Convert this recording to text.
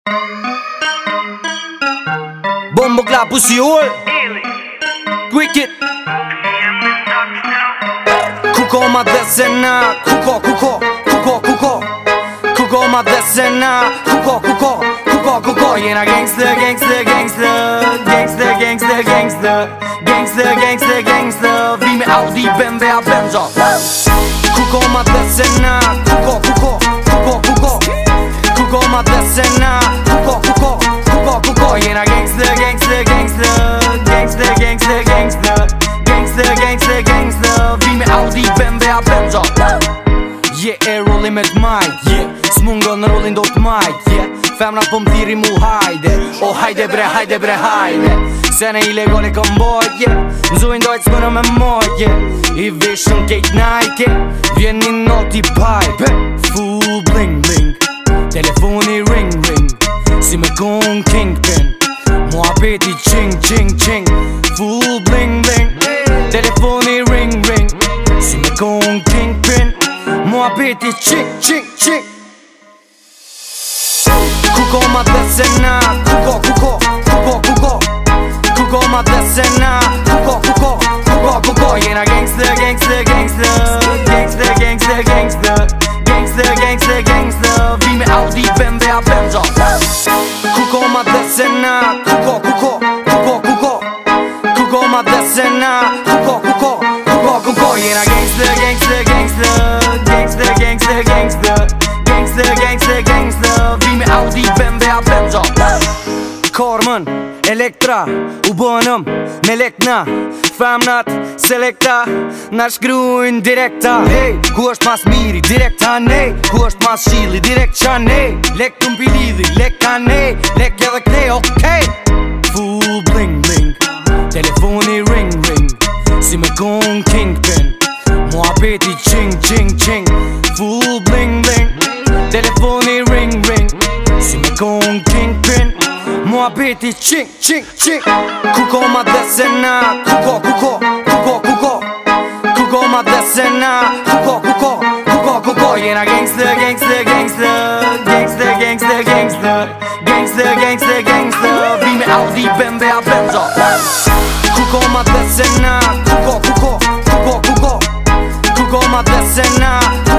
Bombo Club pussy hole. Cricket. Kuko ma desena. Kuko ma desena. Kuko. Jena gangster. Vi med Audi, BMW, Benza. Kuko ma desena. Kuko ma desena. Kuko. Jena gangster. Vi med Audi, BMW, Benza. Yeah, rolling med mic. Yeah, smungon rolling dot mic. Yeah, femna på mtiri mu hajde. Oh hajde bre hajde. Sen är illegale konvoj. Yeah, mzojnë dojt s'mërë me moj. Yeah, I vishën kejt Nike. Vjen një not i pipe. Full bling bling. Telefoni ring. Si me kon kingpin. Muhabeti ching. Full bling bling. Telefoni ring. Si me kon kingpin. Muhabeti ching. Kuko ma desena. Kuko ma desena. Kuko. Jena gangster. Vi med Audi, BMW, Benza. Kuko ma desena. Kuko. Kuko ma desena. Kuko. Jena gangster. Vi med Audi, BMW, Benza. Karmen, Elektra, u bënëm me lekna. Femnat, selekta, na shkrujnë direkta. Hey, ku është mas miri, direkta nej. Ku është mas shili, direkt qa nej. Lek të mpilidhi, lek ka nej. Lek edhe këne, okej. Full bling. Telefoni ring. Si me kon kingpin. Muhabeti ching. Full bling. Telefoni ring. Si me kon kingpin. Muhabeti ching. Kuko ma desena. Kuko. Kuko ma desena. Kuko. Jena gangster. Vi med Audi, BMW, Benza. Kuko ma desena. Kuko ma desena.